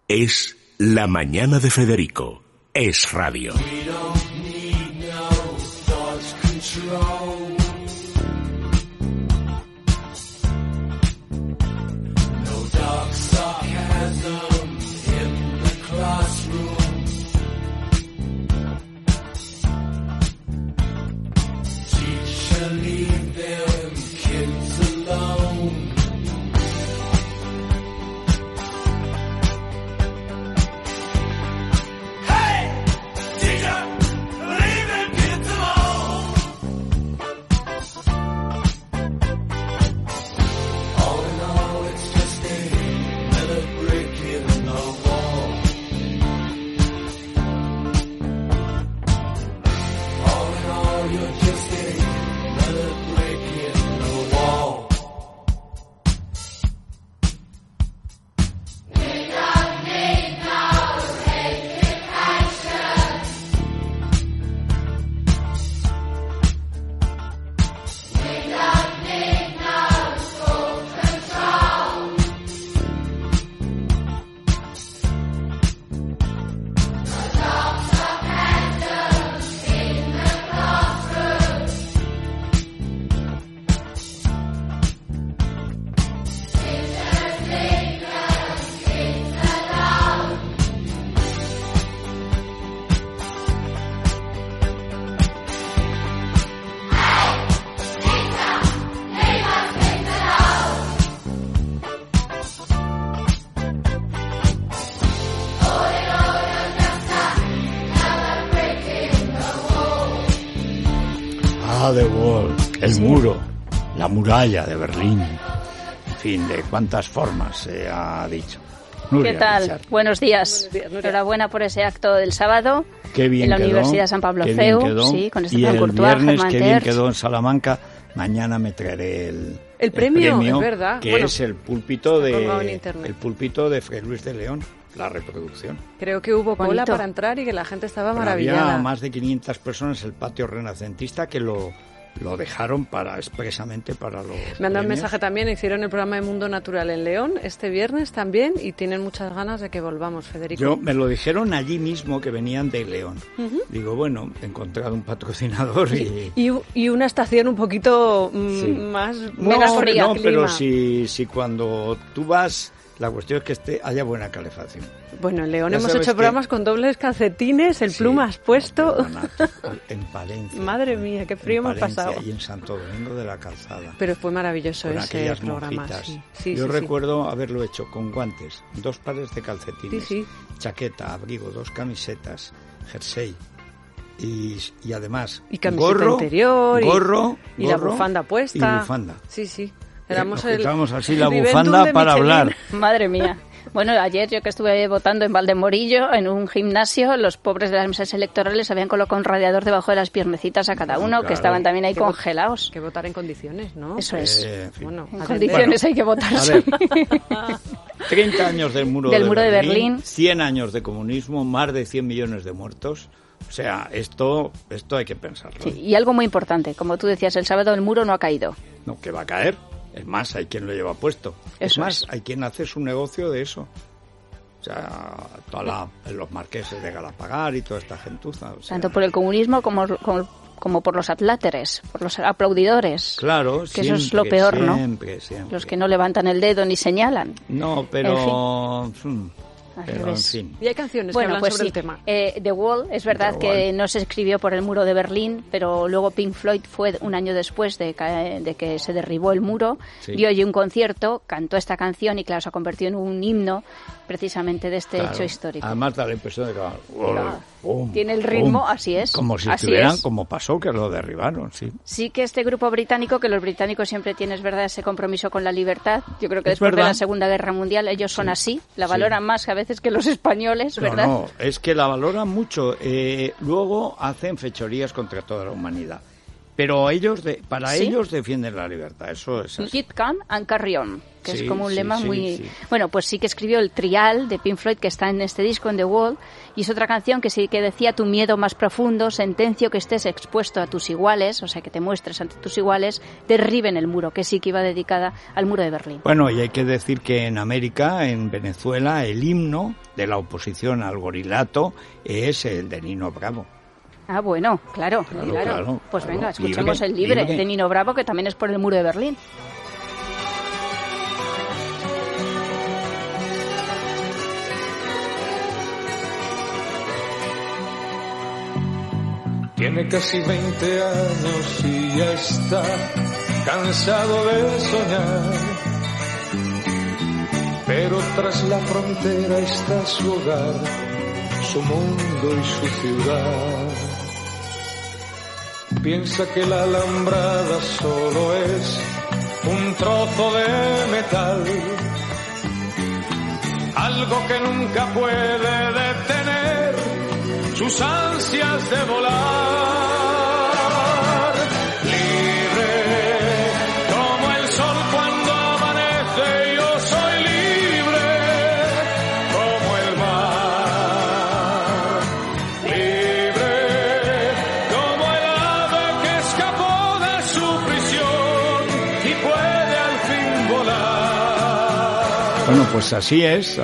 Es La Mañana de Federico. Es radio. The Wall, el muro, la muralla de Berlín, en fin, de cuántas formas se ha dicho. Nuria, ¿qué tal? Richard. Buenos días. Enhorabuena por ese acto del sábado. Qué bien en la quedó, Universidad de San Pablo qué CEU, bien quedó. sí, con y Estefan el Courtois, viernes Germán qué bien Terz. quedó en Salamanca. Mañana me traeré el premio, es verdad. Que bueno, es el púlpito de Fray Luis de León, la reproducción. Creo que hubo cola Bonito. para entrar y que la gente estaba Pero maravillada. había más de 500 personas en el patio renacentista que lo dejaron expresamente para los Me han dado un premios. mensaje también, hicieron el programa de Mundo Natural en León este viernes también y tienen muchas ganas de que volvamos, Federico. Me lo dijeron allí mismo que venían de León. Digo, bueno, he encontrado un patrocinador Y una estación un poquito Sí. más Menos fría. No, clima. pero si cuando tú vas, la cuestión es que haya buena calefacción. Bueno, en León Ya hemos sabes hecho que- programas con dobles calcetines, el Sí, plumas puesto. perdona, en Palencia. Madre mía, qué frío en hemos Palencia pasado. Y en Santo Domingo de la Calzada. Pero fue maravilloso Con ese aquellas programa. monjitas. Sí, sí, Yo sí, sí. recuerdo haberlo hecho con guantes, 2 pares de calcetines, Sí, sí. chaqueta, abrigo, 2 camisetas, jersey y además Y camiseta gorro, interior y la gorro bufanda puesta. y bufanda. Sí, sí. Nos el quitábamos así el la Vivendum bufanda de para Michelin. hablar. Madre mía. Bueno, ayer yo que estuve votando en Valdemorillo, en un gimnasio, los pobres de las mesas electorales habían colocado un radiador debajo de las piernecitas a cada uno, Claro. que estaban también ahí Que congelados. Que votar en condiciones, ¿no? Eso es. En fin. Bueno, En atender. condiciones hay que votar. A ver, 30 años del muro, Del muro de Berlín. 100 años de comunismo, más de 100 millones de muertos. O sea, esto hay que pensarlo. Sí, y algo muy importante, como tú decías, el sábado el muro no ha caído. No, que va a caer. Es más, hay quien lo lleva puesto. Es Eso más, es. hay quien hace su negocio de eso. O sea, los marqueses de Galapagar y toda esta gentuza. O sea, Tanto por el comunismo como por los atláteres, por los aplaudidores. claro, que eso es lo peor, ¿no? Siempre. Los que no levantan el dedo ni señalan. No, pero... Al pero, en revés. fin. Y hay canciones que Bueno, hablan pues sobre sí. el tema. The Wall, es verdad The que Wall. no se escribió por el muro de Berlín, pero luego Pink Floyd fue un año después de que se derribó el muro, Sí. dio allí un concierto, cantó esta canción y claro, se convirtió en un himno precisamente de este Claro. hecho histórico. Además da la impresión de que Claro. pum, Tiene el ritmo, pum, así es. Como si así estuvieran, es. como pasó, que lo derribaron, sí. Sí que este grupo británico, que los británicos siempre tienen, es verdad, ese compromiso con la libertad. Yo creo que Es después de verdad. la Segunda Guerra Mundial ellos son Sí, así, la sí. valoran más que a veces que los españoles, ¿verdad? No, es que la valoran mucho. Luego hacen fechorías contra toda la humanidad. Pero para ¿Sí? ellos defienden la libertad, eso es así. Keep calm and carry on. que es como un lema muy... Sí. Bueno, pues sí que escribió el Trial de Pink Floyd, que está en este disco, en The Wall, y es otra canción que sí que decía: tu miedo más profundo, sentencio que estés expuesto a tus iguales, o sea, que te muestres ante tus iguales, derriben el muro, que sí que iba dedicada al muro de Berlín. Bueno, y hay que decir que en América, en Venezuela, el himno de la oposición al gorilato es el de Nino Bravo. Ah, bueno, claro. Pues venga, escuchemos el Libre de Nino Bravo, que también es por el muro de Berlín. Tiene casi 20 años y ya está cansado de soñar, pero tras la frontera está su hogar, su mundo y su ciudad. Piensa que la alambrada solo es un trozo de metal, algo que nunca puede detener sus ansias de volar. Libre como el sol cuando amanece, yo soy libre como el mar. Libre como el ave que escapó de su prisión y puede al fin volar. Bueno, pues así es.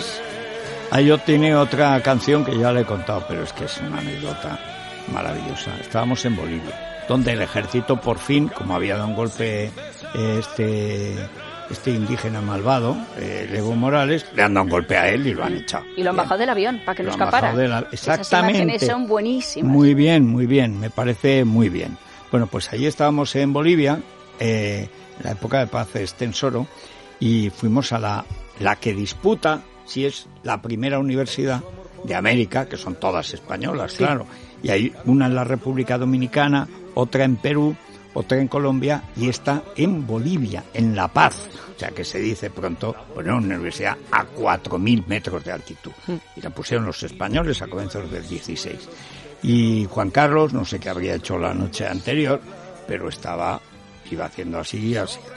Yo tiene otra canción que ya le he contado, pero es que es una anécdota maravillosa. Estábamos en Bolivia, donde el ejército por fin, como había dado un golpe este indígena malvado, Evo Morales, le han dado un golpe a él y lo han echado. Y lo han bajado del avión para que no escapara. Exactamente. Esas imágenes son buenísimas. Muy bien, me parece muy bien. Bueno, pues allí estábamos en Bolivia, en la época de paz de Estensoro, y fuimos a la que disputa si es la primera universidad de América, que son todas españolas, sí. Claro, y hay una en la República Dominicana, otra en Perú, otra en Colombia y esta en Bolivia, en La Paz, o sea que se dice pronto, bueno, una universidad a 4.000 metros de altitud, y la pusieron los españoles a comienzos del 16, y Juan Carlos, no sé qué habría hecho la noche anterior, pero iba haciendo así,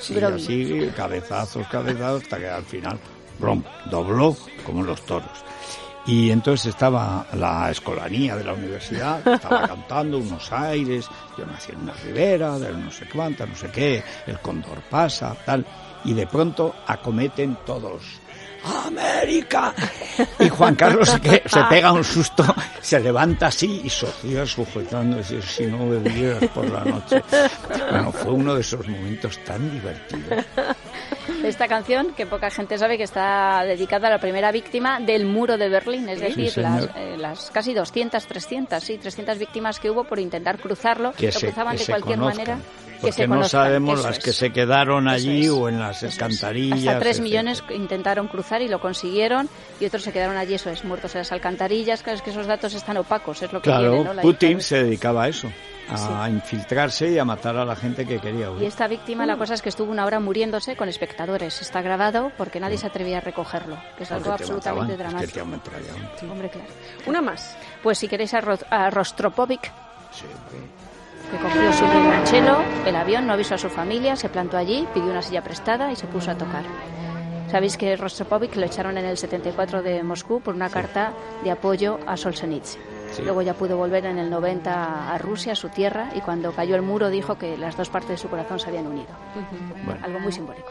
cabezazos, hasta que al final dobló como los toros. Y entonces estaba la escolanía de la universidad, estaba cantando unos aires, yo nací en una ribera, de no sé cuánta, no sé qué, el cóndor pasa, tal, y de pronto acometen todos: ¡América! Y Juan Carlos se pega un susto, se levanta así y Sofía sujetando, si no bebieras por la noche. Bueno, fue uno de esos momentos tan divertidos. Esta canción, que poca gente sabe, que está dedicada a la primera víctima del muro de Berlín, es decir, sí, las casi 300 víctimas que hubo por intentar cruzarlo, lo cruzaban de cualquier manera. Porque no sabemos las que se quedaron allí o en las alcantarillas. Hasta 3 millones intentaron cruzar y lo consiguieron, y otros se quedaron allí, muertos en las alcantarillas. Claro, es que esos datos están opacos, es lo que viene, ¿no? Putin se dedicaba a eso, a infiltrarse y a matar a la gente que quería huir. Y esta víctima, la cosa es que estuvo una hora muriéndose con espectadores. Está grabado porque nadie se atrevía a recogerlo, que es algo absolutamente dramático. Es que te ametrallaban. Sí. Hombre, claro. Una más. Pues si queréis a Rostropovich, que cogió su violonchelo, el avión, no avisó a su familia, se plantó allí, pidió una silla prestada y se puso a tocar. Sabéis que Rostropovich lo echaron en el 74 de Moscú por una carta de apoyo a Solzhenitsyn. Sí. Luego ya pudo volver en el 90 a Rusia, a su tierra, y cuando cayó el muro dijo que las dos partes de su corazón se habían unido. Bueno. Algo muy simbólico.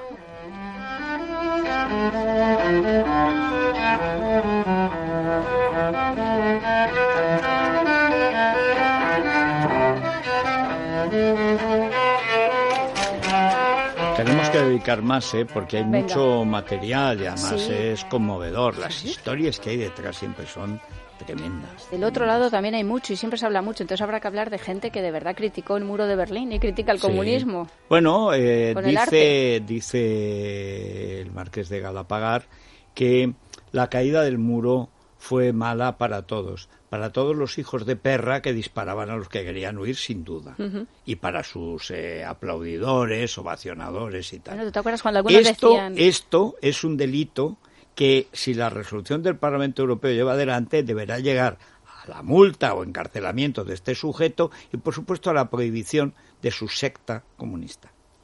Tenemos que dedicar más, porque hay mucho material y además es conmovedor. Las historias que hay detrás siempre son tremendas. Del otro lado también hay mucho y siempre se habla mucho, entonces habrá que hablar de gente que de verdad criticó el muro de Berlín y critica el comunismo. Bueno, dice el marqués de Galapagar que la caída del muro fue mala para todos los hijos de perra que disparaban a los que querían huir, sin duda, y para sus aplaudidores, ovacionadores y tal. Bueno, ¿te acuerdas cuando algunos decían? Esto es un delito que, si la resolución del Parlamento Europeo lleva adelante, deberá llegar a la multa o encarcelamiento de este sujeto y, por supuesto, a la prohibición de su secta comunista.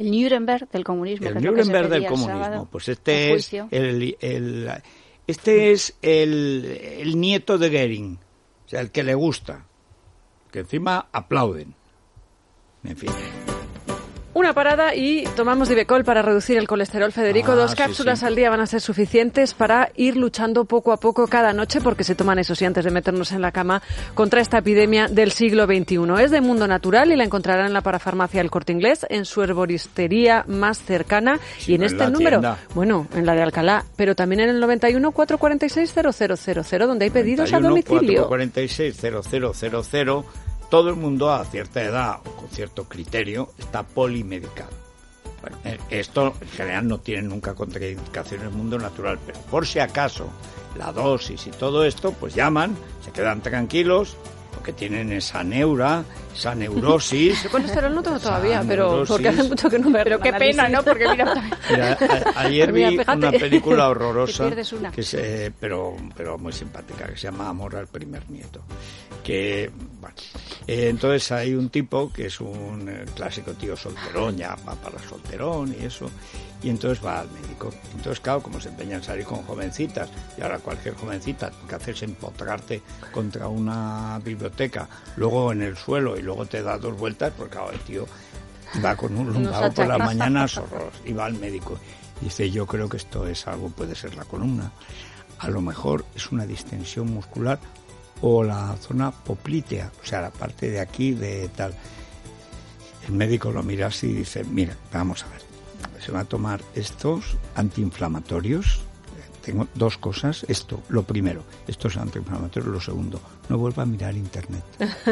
El Nuremberg del comunismo. El que es lo que se Nuremberg del pedía el comunismo. sábado, Pues este es juicio. este es el nieto de Goering, o sea, el que le gusta, que encima aplauden. En fin. Una parada y tomamos Divecol para reducir el colesterol, Federico. 2 sí, cápsulas sí. al día van a ser suficientes para ir luchando poco a poco cada noche, porque se toman eso sí antes de meternos en la cama, contra esta epidemia del siglo XXI. Es de Mundo Natural y la encontrarán en la parafarmacia El Corte Inglés, en su herboristería más cercana Sí, y en no este en la número, tienda. bueno, en la de Alcalá, pero también en el 91 446 0000, donde hay pedidos a 91 domicilio. 446 0000. Todo el mundo a cierta edad o con cierto criterio está polimedicado. Bueno, esto en general no tiene nunca contraindicaciones en el mundo natural, pero por si acaso la dosis y todo esto, pues llaman, se quedan tranquilos, porque tienen esa neurosis. El colesterol no tengo esa todavía, pero neurosis. porque hace mucho que no me Pero qué pena, ¿no? Porque mira... Mira, ayer Mira, vi fíjate. una película horrorosa, Te pierdes una. que pero muy simpática, que se llama Amor al primer nieto. Que, bueno, entonces hay un tipo que es un clásico tío solterón, ya va para solterón y eso, y entonces va al médico. Entonces, claro, como se empeña en salir con jovencitas, y ahora cualquier jovencita lo que hace es empotrarte contra una biblioteca, luego en el suelo, y luego te da 2 vueltas, porque claro, el tío va con un lumbago por las mañanas horroroso, y va al médico. Y dice, yo creo que esto es algo, puede ser la columna, a lo mejor es una distensión muscular o la zona poplitea, o sea, la parte de aquí de tal. El médico lo mira así y dice, mira, vamos a ver, se va a tomar estos antiinflamatorios. Tengo 2 cosas, esto, lo primero, estos antiinflamatorios, lo segundo, no vuelva a mirar internet.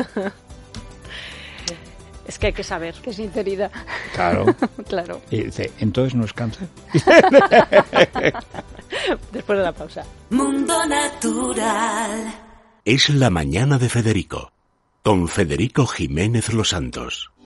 Es que hay que saber. Qué sinceridad. Claro. Claro. Y dice, entonces no es cáncer. Después de la pausa. Mundo Natural. Es la mañana de Federico, con Federico Jiménez Los Santos.